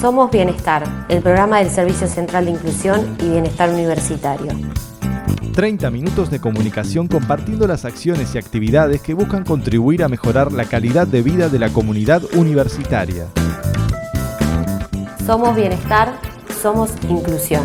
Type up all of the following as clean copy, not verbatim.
Somos Bienestar, el programa del Servicio Central de Inclusión y Bienestar Universitario. 30 minutos de comunicación compartiendo las acciones y actividades que buscan contribuir a mejorar la calidad de vida de la comunidad universitaria. Somos Bienestar, somos Inclusión.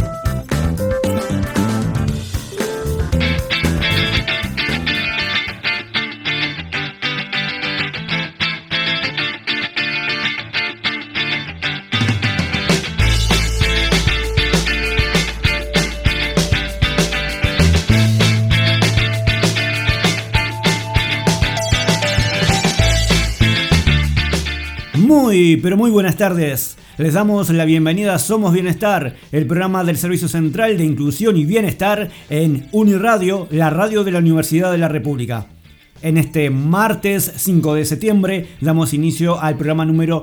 Muy buenas tardes. Les damos la bienvenida a Somos Bienestar, el programa del Servicio Central de Inclusión y Bienestar en Uniradio, la radio de la Universidad de la República. En este martes 5 de septiembre damos inicio al programa número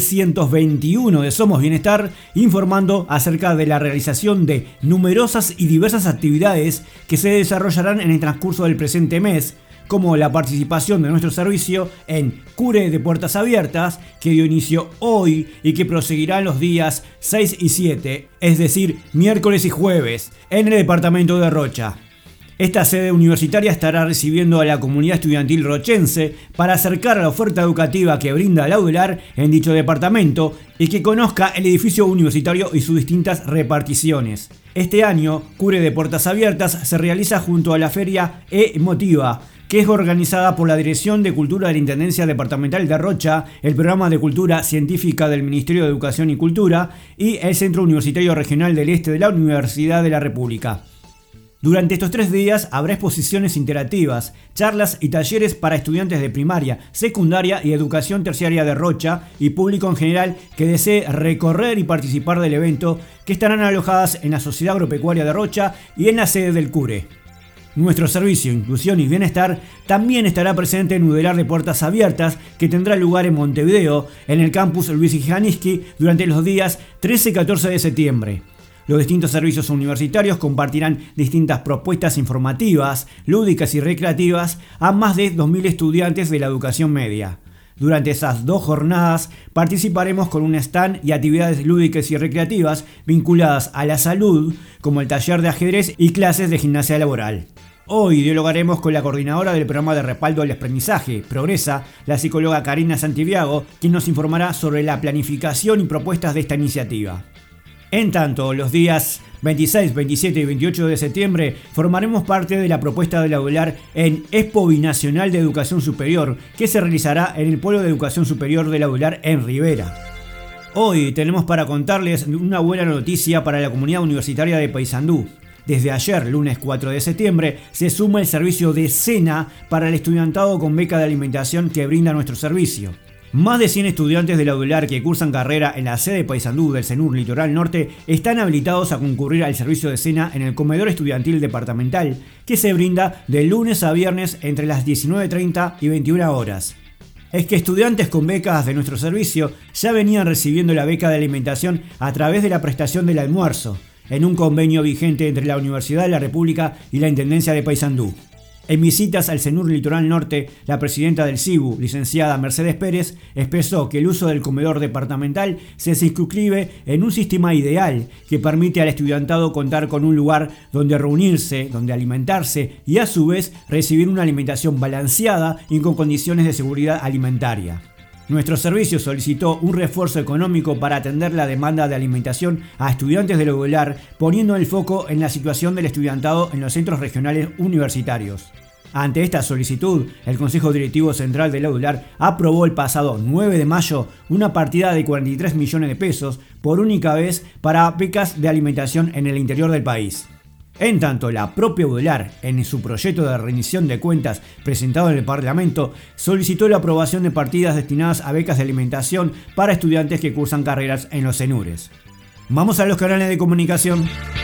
321 de Somos Bienestar, informando acerca de la realización de numerosas y diversas actividades que se desarrollarán en el transcurso del presente mes, como la participación de nuestro servicio en Cure de Puertas Abiertas, que dio inicio hoy y que proseguirá los días 6 y 7, es decir, miércoles y jueves, en el departamento de Rocha. Esta sede universitaria estará recibiendo a la comunidad estudiantil rochense para acercar a la oferta educativa que brinda la UDELAR en dicho departamento y que conozca el edificio universitario y sus distintas reparticiones. Este año, Cure de Puertas Abiertas se realiza junto a la feria Emotiva, que es organizada por la Dirección de Cultura de la Intendencia Departamental de Rocha, el Programa de Cultura Científica del Ministerio de Educación y Cultura y el Centro Universitario Regional del Este de la Universidad de la República. Durante estos 3 días habrá exposiciones interactivas, charlas y talleres para estudiantes de primaria, secundaria y educación terciaria de Rocha y público en general que desee recorrer y participar del evento, que estarán alojadas en la Sociedad Agropecuaria de Rocha y en la sede del CURE. Nuestro servicio Inclusión y Bienestar también estará presente en UDELAR de Puertas Abiertas, que tendrá lugar en Montevideo, en el campus Luis Ijaniski, durante los días 13 y 14 de septiembre. Los distintos servicios universitarios compartirán distintas propuestas informativas, lúdicas y recreativas a más de 2.000 estudiantes de la educación media. Durante esas 2 jornadas participaremos con un stand y actividades lúdicas y recreativas vinculadas a la salud, como el taller de ajedrez y clases de gimnasia laboral. Hoy dialogaremos con la coordinadora del programa de respaldo al aprendizaje, Progresa, la psicóloga Karina Santiago, quien nos informará sobre la planificación y propuestas de esta iniciativa. En tanto, los días 26, 27 y 28 de septiembre formaremos parte de la propuesta de la UDELAR en Expo Binacional de Educación Superior, que se realizará en el Polo de Educación Superior de la UDELAR en Rivera. Hoy tenemos para contarles una buena noticia para la comunidad universitaria de Paysandú. Desde ayer, lunes 4 de septiembre, se suma el servicio de cena para el estudiantado con beca de alimentación que brinda nuestro servicio. Más de 100 estudiantes de la UDELAR que cursan carrera en la sede de Paysandú del CENUR Litoral Norte están habilitados a concurrir al servicio de cena en el comedor estudiantil departamental, que se brinda de lunes a viernes entre las 19:30 y 21 horas. Es que estudiantes con becas de nuestro servicio ya venían recibiendo la beca de alimentación a través de la prestación del almuerzo, en un convenio vigente entre la Universidad de la República y la Intendencia de Paysandú. En visitas al CENUR Litoral Norte, la presidenta del CIBU, licenciada Mercedes Pérez, expresó que el uso del comedor departamental se circunscribe en un sistema ideal que permite al estudiantado contar con un lugar donde reunirse, donde alimentarse y a su vez recibir una alimentación balanceada y con condiciones de seguridad alimentaria. Nuestro servicio solicitó un refuerzo económico para atender la demanda de alimentación a estudiantes de la UDELAR, poniendo el foco en la situación del estudiantado en los centros regionales universitarios. Ante esta solicitud, el Consejo Directivo Central de la UDELAR aprobó el pasado 9 de mayo una partida de 43 millones de pesos por única vez para becas de alimentación en el interior del país. En tanto, la propia UDELAR, en su proyecto de rendición de cuentas presentado en el Parlamento, solicitó la aprobación de partidas destinadas a becas de alimentación para estudiantes que cursan carreras en los CENURes. Vamos a los canales de comunicación.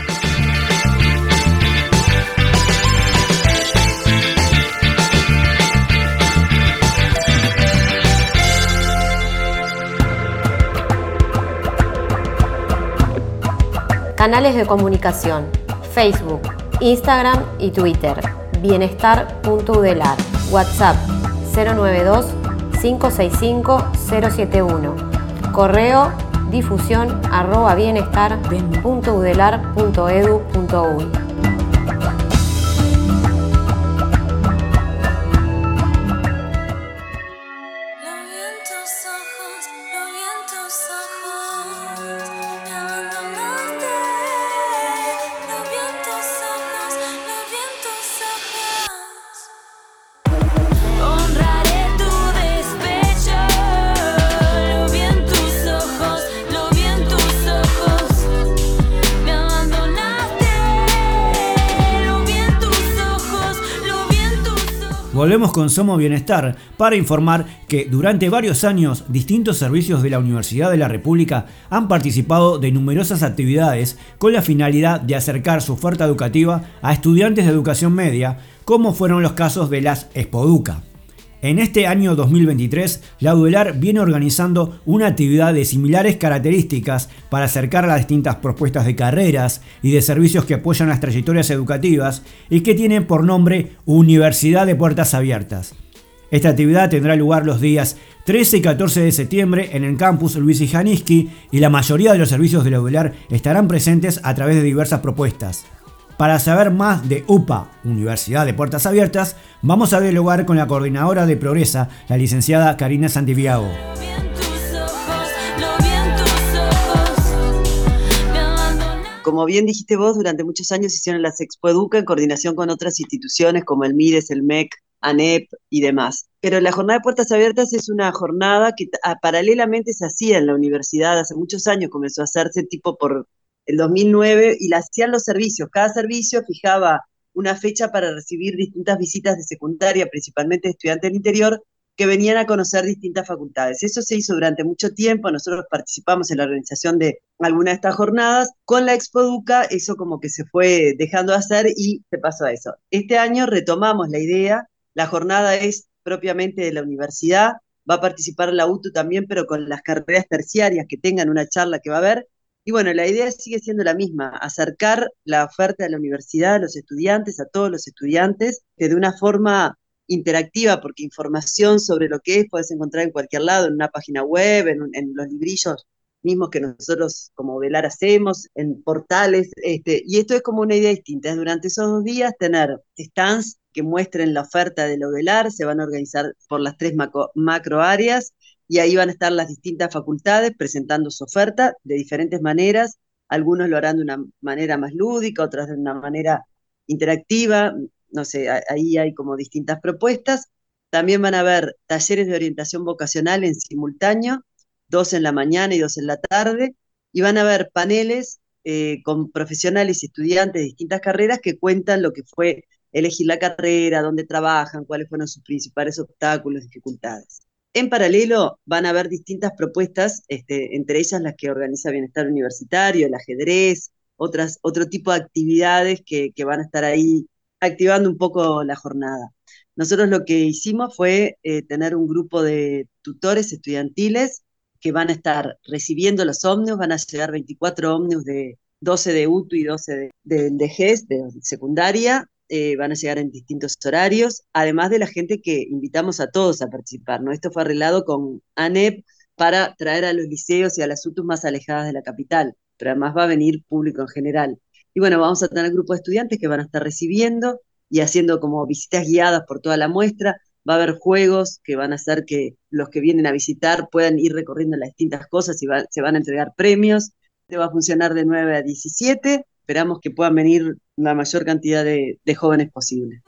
Canales de comunicación: Facebook, Instagram y Twitter. Bienestar.udelar. WhatsApp 092-565-071. Correo difusión@bienestar.udelar.edu.uy. Volvemos con Somos Bienestar para informar que durante varios años distintos servicios de la Universidad de la República han participado de numerosas actividades con la finalidad de acercar su oferta educativa a estudiantes de educación media, como fueron los casos de las Expoduca. En este año 2023, la UDELAR viene organizando una actividad de similares características para acercar las distintas propuestas de carreras y de servicios que apoyan las trayectorias educativas y que tienen por nombre Universidad de Puertas Abiertas. Esta actividad tendrá lugar los días 13 y 14 de septiembre en el campus Luis Ijaniski y la mayoría de los servicios de la UDELAR estarán presentes a través de diversas propuestas. Para saber más de UPA, Universidad de Puertas Abiertas, vamos a dialogar con la coordinadora de Progresa, la licenciada Karina Santiago. Como bien dijiste vos, durante muchos años se hicieron las Expoeduca en coordinación con otras instituciones como el MIDES, el MEC, ANEP y demás. Pero la jornada de Puertas Abiertas es una jornada que paralelamente se hacía en la universidad, hace muchos años comenzó a hacerse tipo por el 2009 y la hacían los servicios. Cada servicio fijaba una fecha para recibir distintas visitas de secundaria, principalmente de estudiantes del interior, que venían a conocer distintas facultades. Eso se hizo durante mucho tiempo, nosotros participamos en la organización de alguna de estas jornadas. Con la Expoduca eso como que se fue dejando de hacer y se pasó a eso. Este año retomamos la idea, la jornada es propiamente de la universidad, va a participar la UTU también, pero con las carreras terciarias que tengan una charla que va a haber. Y bueno, la idea sigue siendo la misma, acercar la oferta de la universidad a los estudiantes, a todos los estudiantes, que de una forma interactiva, porque información sobre lo que es puedes encontrar en cualquier lado, en una página web, en los librillos mismos que nosotros como UDELAR hacemos, en portales, y esto es como una idea distinta, es durante esos 2 días tener stands que muestren la oferta de la UDELAR, se van a organizar por las 3 macro áreas, y ahí van a estar las distintas facultades presentando su oferta de diferentes maneras. Algunos lo harán de una manera más lúdica, otras de una manera interactiva, no sé, ahí hay como distintas propuestas. También van a haber talleres de orientación vocacional en simultáneo, 2 en la mañana y 2 en la tarde, y van a haber paneles con profesionales y estudiantes de distintas carreras que cuentan lo que fue elegir la carrera, dónde trabajan, cuáles fueron sus principales obstáculos, dificultades. En paralelo van a haber distintas propuestas, entre ellas las que organiza Bienestar Universitario, el ajedrez, otro tipo de actividades que van a estar ahí activando un poco la jornada. Nosotros lo que hicimos fue tener un grupo de tutores estudiantiles que van a estar recibiendo los ómnibus, van a llegar 24 ómnibus, 12 de UTU y 12 de GES, de secundaria, van a llegar en distintos horarios, además de la gente que invitamos a todos a participar, ¿no? Esto fue arreglado con ANEP para traer a los liceos y a las UTUs más alejadas de la capital, pero además va a venir público en general. Y bueno, vamos a tener un grupo de estudiantes que van a estar recibiendo y haciendo como visitas guiadas por toda la muestra. Va a haber juegos que van a hacer que los que vienen a visitar puedan ir recorriendo las distintas cosas y se van a entregar premios. Este va a funcionar de 9 a 17. Esperamos que puedan venir la mayor cantidad de jóvenes posible.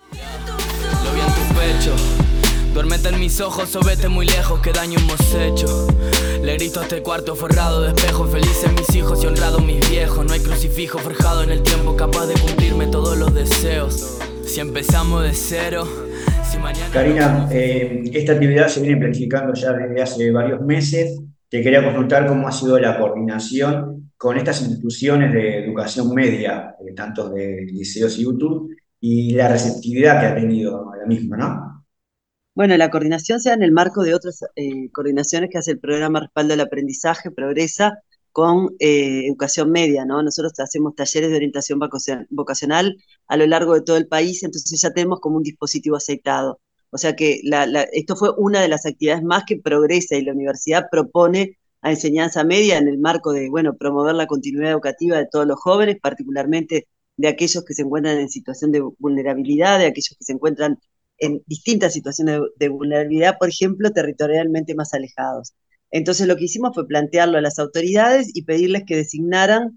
Lo vi en tu pecho, duérmete en mis ojos o vete muy lejos, qué daño hemos hecho. Le grito a este cuarto forrado de espejos, felices mis hijos y honrados mis viejos. No hay crucifijo forjado en el tiempo capaz de cumplirme todos los deseos. Si empezamos de cero, si mañana... Karina, esta actividad se viene planificando ya desde hace varios meses. Te quería consultar cómo ha sido la coordinación con estas instituciones de educación media, tanto de liceos y UTU, y la receptividad que ha tenido a la misma, ¿no? Bueno, la coordinación se da en el marco de otras coordinaciones que hace el programa Respaldo al Aprendizaje, Progresa, con educación media, ¿no? Nosotros hacemos talleres de orientación vocacional a lo largo de todo el país, entonces ya tenemos como un dispositivo aceitado. O sea que esto fue una de las actividades más que Progresa y la universidad propone a enseñanza media en el marco de, bueno, promover la continuidad educativa de todos los jóvenes, particularmente de aquellos que se encuentran en situación de vulnerabilidad, de aquellos que se encuentran en distintas situaciones de vulnerabilidad, por ejemplo, territorialmente más alejados. Entonces lo que hicimos fue plantearlo a las autoridades y pedirles que designaran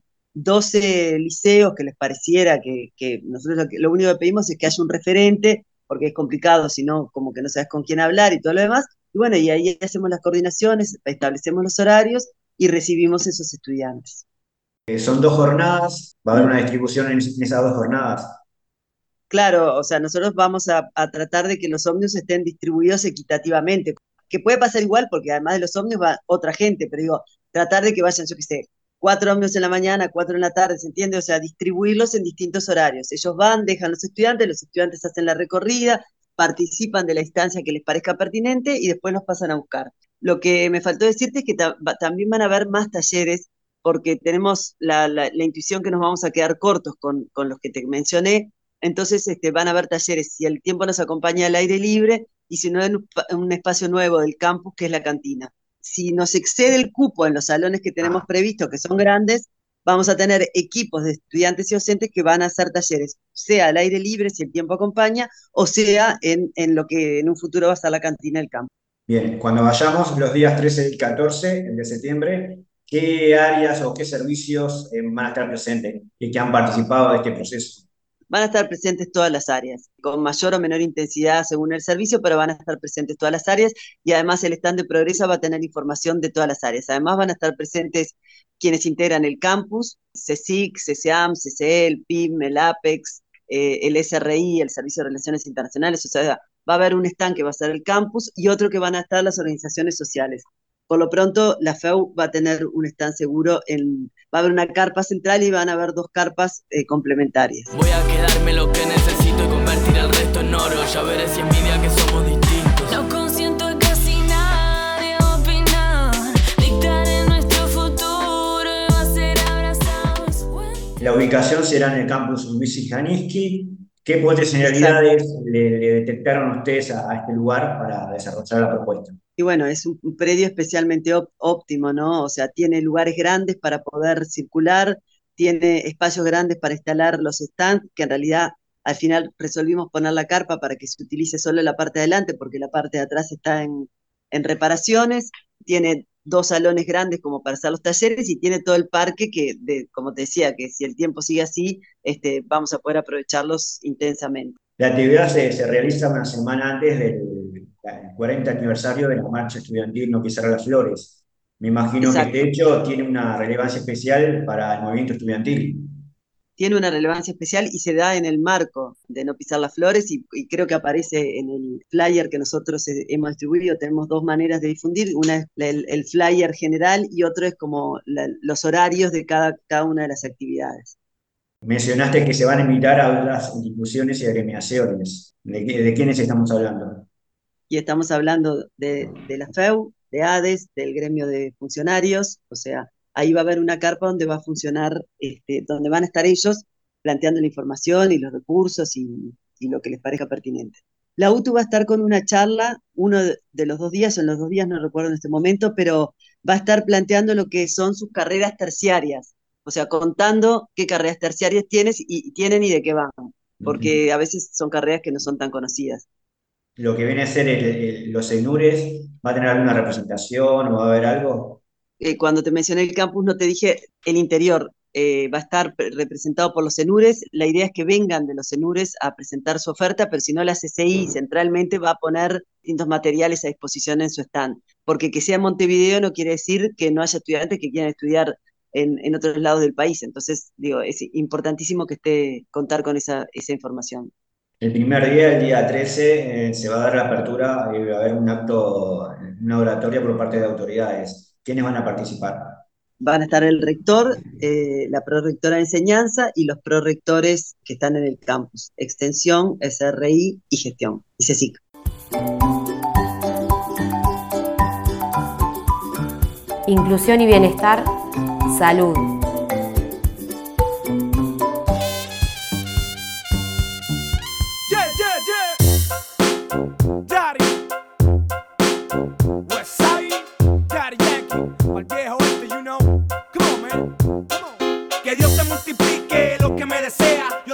12 liceos que les pareciera que nosotros lo único que pedimos es que haya un referente, porque es complicado, si no, como que no sabes con quién hablar y todo lo demás. Y bueno, y ahí hacemos las coordinaciones, establecemos los horarios y recibimos esos estudiantes. Son 2 jornadas, va a haber una distribución en esas 2 jornadas. Claro, o sea, nosotros vamos a tratar de que los ómnibus estén distribuidos equitativamente, que puede pasar igual porque además de los ómnibus va otra gente, pero digo, tratar de que vayan, yo qué sé, 4 ómnibus en la mañana, 4 en la tarde, ¿se entiende? O sea, distribuirlos en distintos horarios. Ellos van, dejan los estudiantes hacen la recorrida, participan de la instancia que les parezca pertinente y después los pasan a buscar. Lo que me faltó decirte es que también van a haber más talleres porque tenemos la intuición que nos vamos a quedar cortos con los que te mencioné. Entonces van a haber talleres, si el tiempo nos acompaña al aire libre y si no en un espacio nuevo del campus que es la cantina. Si nos excede el cupo en los salones que tenemos previstos, que son grandes, vamos a tener equipos de estudiantes y docentes que van a hacer talleres, sea al aire libre si el tiempo acompaña, o sea en lo que en un futuro va a ser la cantina del campus. Bien, cuando vayamos los días 13 y 14 de septiembre, ¿qué áreas o qué servicios van a estar presentes y que han participado de este proceso? Van a estar presentes todas las áreas, con mayor o menor intensidad según el servicio, pero van a estar presentes todas las áreas y además el stand de Progresa va a tener información de todas las áreas. Además van a estar presentes quienes integran el campus, CSIC, CSAM, CCE, el PIM, el APEX, el SRI, el Servicio de Relaciones Internacionales, o sea, va a haber un stand que va a ser el campus y otro que van a estar las organizaciones sociales. Por lo pronto, la FEU va a tener un stand seguro, va a haber una carpa central y van a haber 2 carpas complementarias. Voy a quedarme lo que necesito y convertir el resto en oro. Ya veré si envidia que somos distintos. No consiento a casi nadie opinar. Dictaré nuestro futuro y va a ser abrazados. La ubicación será en el campus Luis Janiski. ¿Qué potencialidades le detectaron ustedes a este lugar para desarrollar la propuesta? Y bueno, es un predio especialmente óptimo, ¿no? O sea, tiene lugares grandes para poder circular, tiene espacios grandes para instalar los stands, que en realidad al final resolvimos poner la carpa para que se utilice solo la parte de adelante, porque la parte de atrás está en reparaciones, tiene 2 salones grandes como para hacer los talleres y tiene todo el parque que, como te decía, que si el tiempo sigue así, vamos a poder aprovecharlos intensamente. La actividad se realiza una semana antes del 40 aniversario de la marcha estudiantil No Pisar las Flores. Me imagino Exacto. que este hecho tiene una relevancia especial para el movimiento estudiantil. Tiene una relevancia especial y se da en el marco de No Pisar las Flores y creo que aparece en el flyer que nosotros hemos distribuido. Tenemos 2 maneras de difundir, una es el flyer general y otro es como los horarios de cada una de las actividades. Mencionaste que se van a invitar a las instituciones y agremiaciones. ¿De quiénes estamos hablando? Y estamos hablando de la FEU, de ADES, del gremio de funcionarios, o sea, ahí va a haber una carpa donde va a funcionar, donde van a estar ellos planteando la información y los recursos y lo que les parezca pertinente. La UTU va a estar con una charla, uno de los 2 días, o en los 2 días no recuerdo en este momento, pero va a estar planteando lo que son sus carreras terciarias, o sea, contando qué carreras terciarias tienen y de qué van, porque a veces son carreras que no son tan conocidas. Lo que viene a ser los ENURES, ¿va a tener alguna representación o va a haber algo? Cuando te mencioné el campus no te dije el interior, va a estar representado por los ENURES, la idea es que vengan de los ENURES a presentar su oferta, pero si no la CCI centralmente va a poner distintos materiales a disposición en su stand, porque que sea en Montevideo no quiere decir que no haya estudiantes que quieran estudiar en otros lados del país, entonces digo, es importantísimo que contar con esa información. El primer día, el día 13, se va a dar la apertura y va a haber un acto, una oratoria por parte de autoridades. ¿Quiénes van a participar? Van a estar el rector, la prorectora de enseñanza y los prorectores que están en el campus, extensión, SRI y gestión, y CSIC. Inclusión y bienestar, salud. Daddy Westside, Daddy Yankee,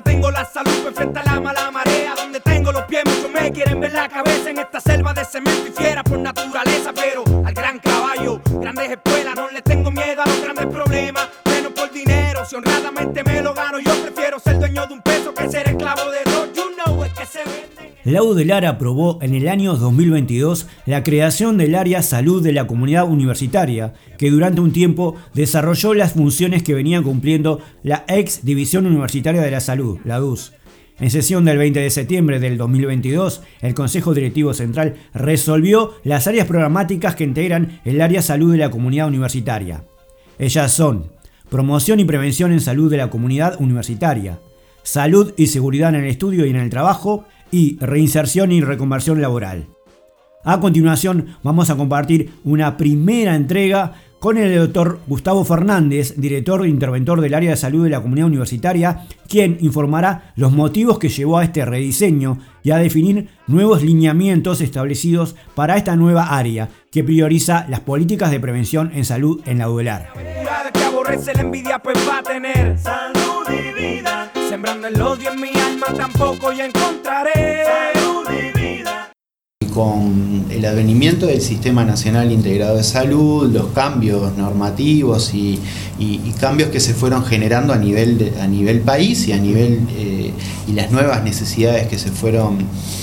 tengo la salud perfecta, la mala marea. Donde tengo los pies, muchos me quieren ver la cabeza. En esta selva de cemento y fiera por naturaleza. Pero al gran caballo, grandes espuelas, no le tengo miedo a los grandes problemas. Menos por dinero, si honradamente me lo gano. Yo prefiero ser dueño de un peso que ser esclavo de dos. You know, es que se venden. La UDELAR aprobó en el año 2022 la creación del área salud de la comunidad universitaria, que durante un tiempo desarrolló las funciones que venía cumpliendo la ex División Universitaria de la Salud, la DUS. En sesión del 20 de septiembre del 2022, el Consejo Directivo Central resolvió las áreas programáticas que integran el área salud de la comunidad universitaria. Ellas son: promoción y prevención en salud de la comunidad universitaria, salud y seguridad en el estudio y en el trabajo, y reinserción y reconversión laboral. A continuación vamos a compartir una primera entrega con el doctor Gustavo Fernández, director e interventor del área de salud de la comunidad universitaria, quien informará los motivos que llevó a este rediseño y a definir nuevos lineamientos establecidos para esta nueva área, que prioriza las políticas de prevención en salud en la UDELAR. Que aborrece la envidia, pues va a tener salud y vida. Sembrando el odio en mi alma, tampoco ya encontraré salud y vida. Con el advenimiento del Sistema Nacional Integrado de Salud, los cambios normativos y cambios que se fueron generando a nivel país y a nivel y las nuevas necesidades que se fueron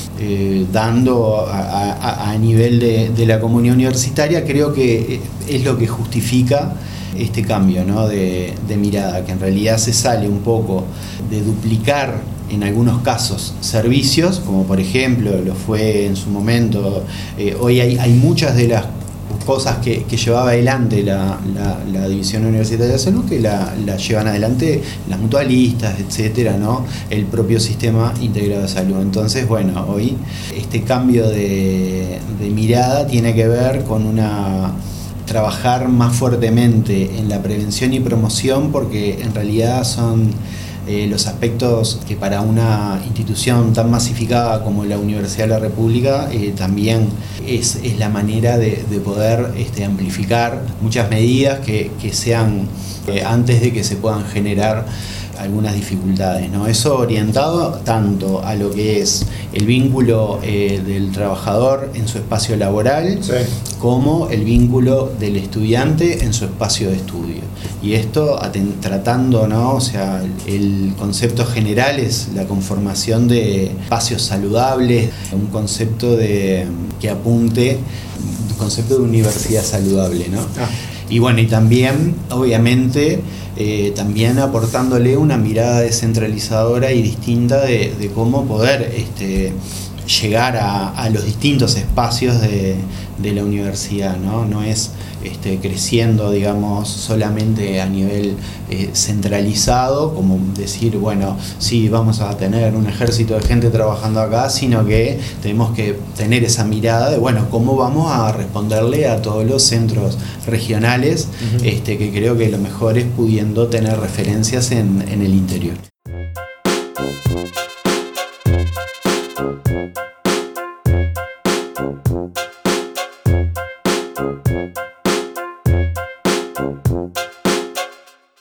dando a nivel de la comunidad universitaria, creo que es lo que justifica este cambio, ¿no?, de mirada, que en realidad se sale un poco de duplicar en algunos casos servicios, como por ejemplo lo fue en su momento. Hoy hay muchas de las cosas que llevaba adelante la División Universitaria de Salud que la llevan adelante las mutualistas, etcétera, ¿no?, el propio Sistema Integrado de Salud. Entonces, bueno, hoy este cambio de mirada tiene que ver con trabajar más fuertemente en la prevención y promoción, porque en realidad son los aspectos que para una institución tan masificada como la Universidad de la República también es la manera de poder amplificar muchas medidas que sean antes de que se puedan generar algunas dificultades, ¿no? Eso orientado tanto a lo que es el vínculo del trabajador en su espacio laboral, sí, como el vínculo del estudiante en su espacio de estudio. Y esto tratando, ¿no?, o sea, el concepto general es la conformación de espacios saludables, un concepto que apunte, un concepto de universidad saludable, ¿no? Y bueno, y también, obviamente, también aportándole una mirada descentralizadora y distinta de cómo poder llegar a los distintos espacios de la universidad, ¿no? No es creciendo, digamos, solamente a nivel centralizado, como decir, bueno, sí, vamos a tener un ejército de gente trabajando acá, sino que tenemos que tener esa mirada de, bueno, cómo vamos a responderle a todos los centros regionales, que creo que lo mejor es pudiendo tener referencias en el interior.